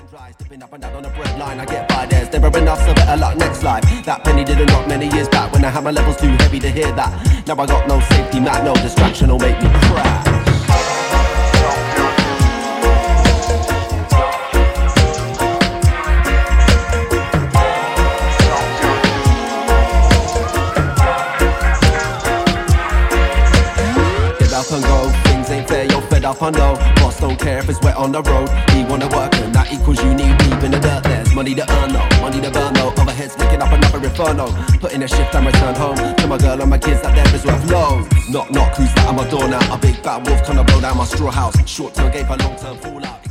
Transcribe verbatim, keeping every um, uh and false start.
dry, stepping up and down on the bread line. I get by, there's never enough, so better luck next life. That penny didn't drop many years back when I had my levels too heavy to hear that. Now I got no safety mat, no distraction will make me crash. Up and go, things ain't fair, you're fed up, I know. Boss don't care if it's wet on the road. He wanna work and that equals you need deep in the dirt. There's money to earn though, money to burn though. Overheads licking up another inferno. Put in a shift and return home to my girl and my kids, that there is worth loads. Knock knock, who's that at my door now? A big bad wolf trying to blow down my straw house. Short term gave a long term fallout.